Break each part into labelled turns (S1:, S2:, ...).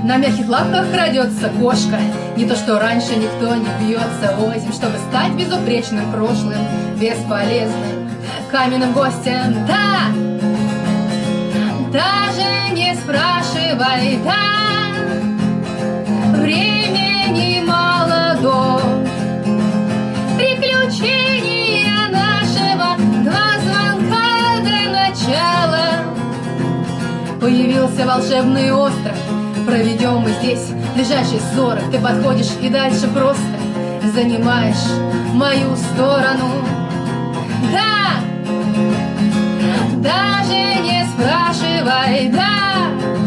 S1: На мягких лапках крадется кошка. Не то, что раньше никто не бьется озим, чтобы стать безупречным прошлым, бесполезным каменным гостем. Да, даже не спрашивай, да, времени молодо. Приключения нашего, 2 звонка до начала. Появился волшебный остров, проведем мы здесь ближайшие 40. Ты подходишь и дальше просто занимаешь мою сторону. Да, даже не спрашивай, да,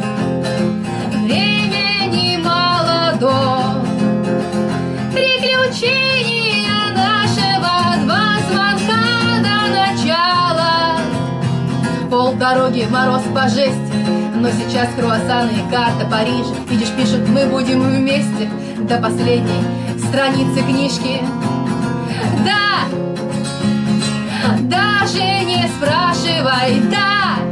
S1: времени молодо. Приключения нашего, 2 звонка до начала. Полдороги мороз по жести, но сейчас круассаны и карта Парижа. Видишь, пишут, мы будем вместе до последней страницы книжки. Да, даже не спрашивай, да,